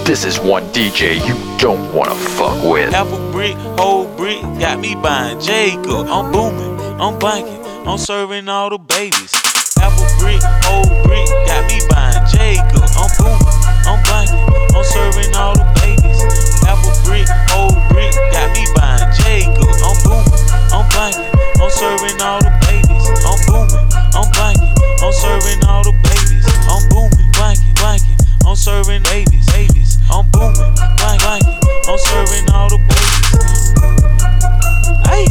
This is one DJ you don't wanna fuck with. Apple brick, whole brick, got me buying Jacob. I'm booming, I'm banking, I'm serving all the babies. Apple brick, whole brick, got me buying Jacob. I'm booming, I'm banking, I'm serving all the babies. Apple brick, whole brick, got me buying Jacob. I'm booming, I'm banking, I'm serving all the babies. I'm booming, I'm banking, I'm serving all the babies. I'm booming, banking, I'm serving babies. I'm booming, banking, I'm serving all the babies. Hey.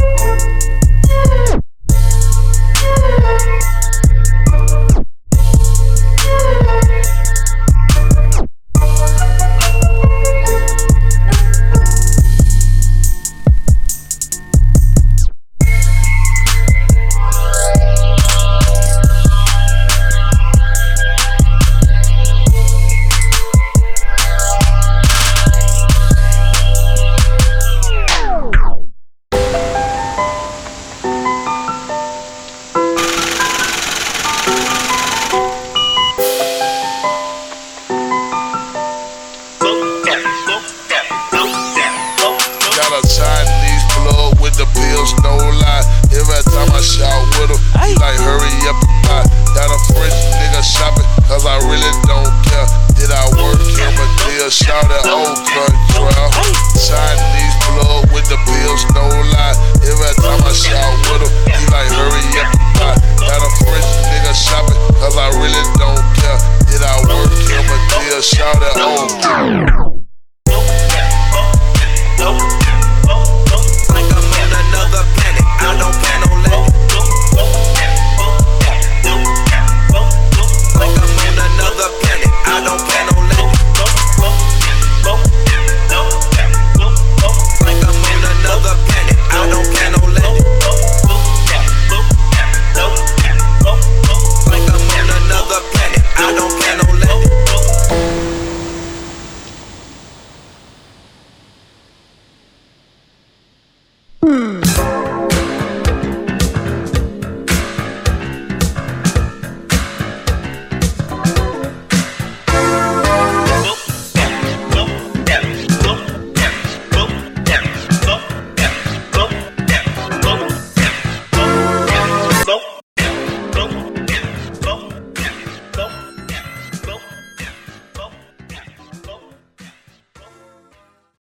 Shout out old control. Chinese plug with the bills, no lie. Every time I shout with him, he like hurry up and buy. Got a French nigga shopping, cause I really don't care. Did I work him a deal? Shout out old